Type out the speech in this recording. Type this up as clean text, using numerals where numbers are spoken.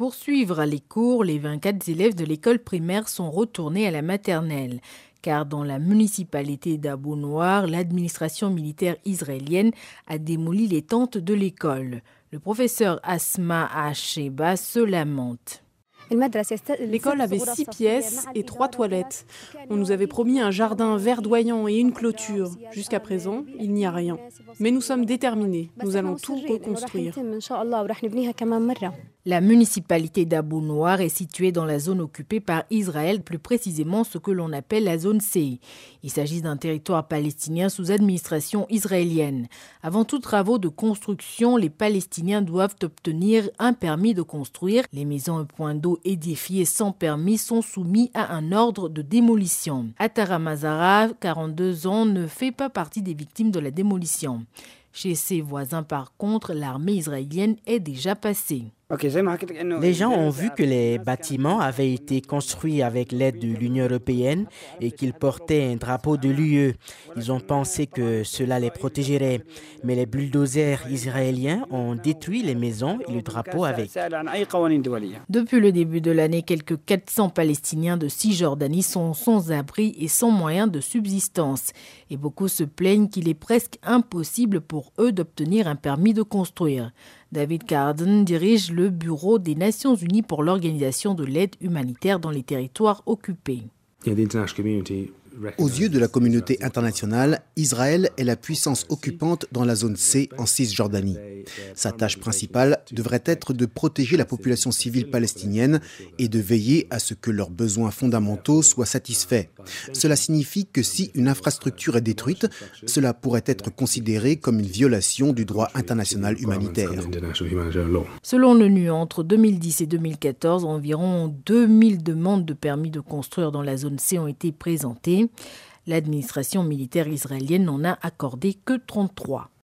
Pour suivre les cours, les 24 élèves de l'école primaire sont retournés à la maternelle. Car dans la municipalité d'Abou Noir, l'administration militaire israélienne a démoli les tentes de l'école. Le professeur Asma Acheba se lamente. L'école avait 6 pièces et 3 toilettes. On nous avait promis un jardin verdoyant et une clôture. Jusqu'à présent, il n'y a rien. Mais nous sommes déterminés. Nous allons tout reconstruire. La municipalité d'Abou Noir est située dans la zone occupée par Israël, plus précisément ce que l'on appelle la zone C. Il s'agit d'un territoire palestinien sous administration israélienne. Avant tout travaux de construction, les Palestiniens doivent obtenir un permis de construire. Les maisons et points d'eau édifiés sans permis sont soumis à un ordre de démolition. Atara Mazara, 42 ans, ne fait pas partie des victimes de la démolition. Chez ses voisins, par contre, l'armée israélienne est déjà passée. Les gens ont vu que les bâtiments avaient été construits avec l'aide de l'Union européenne et qu'ils portaient un drapeau de l'UE. Ils ont pensé que cela les protégerait. Mais les bulldozers israéliens ont détruit les maisons et le drapeau avec. Depuis le début de l'année, quelques 400 Palestiniens de Cisjordanie sont sans abri et sans moyens de subsistance. Et beaucoup se plaignent qu'il est presque impossible pour eux d'obtenir un permis de construire. David Carden dirige le bureau des Nations Unies pour l'organisation de l'aide humanitaire dans les territoires occupés. Aux yeux de la communauté internationale, Israël est la puissance occupante dans la zone C en Cisjordanie. Sa tâche principale devrait être de protéger la population civile palestinienne et de veiller à ce que leurs besoins fondamentaux soient satisfaits. Cela signifie que si une infrastructure est détruite, cela pourrait être considéré comme une violation du droit international humanitaire. Selon l'ONU, entre 2010 et 2014, environ 2000 demandes de permis de construire dans la zone C ont été présentées. L'administration militaire israélienne n'en a accordé que 33.